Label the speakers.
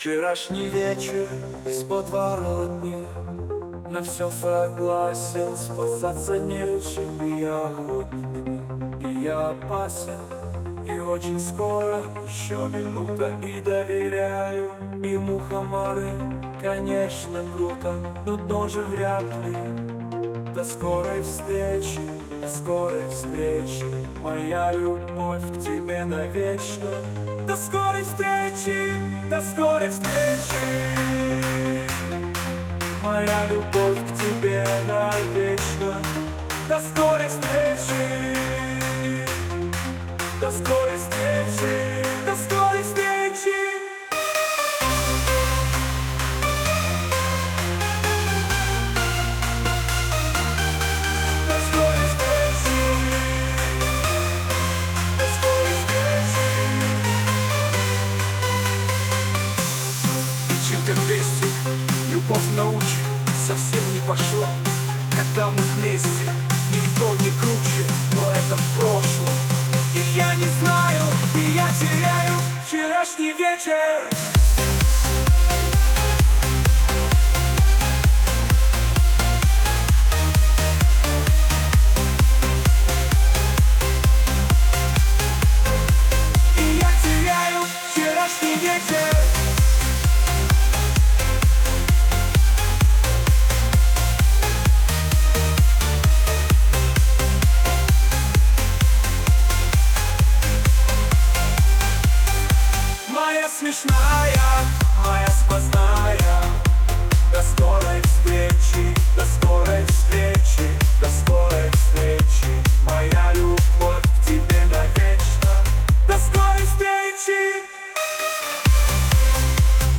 Speaker 1: Вчерашний вечер из подворотни, на все согласен, спасаться нечем. И я охотник, и я опасен, и очень скоро, еще минута, и доверяю. И мухоморы, конечно, круто, но тоже вряд ли. До скорой встречи, моя любовь к тебе навечно. До скорой встречи, моя любовь к тебе навечно. До скорой встречи, до скорой встречи, до скорой встречи. Любовь научит, совсем не пошло, когда мы вместе. Никто не круче, но это в прошлом. И я не знаю, и я теряю вчерашний вечер.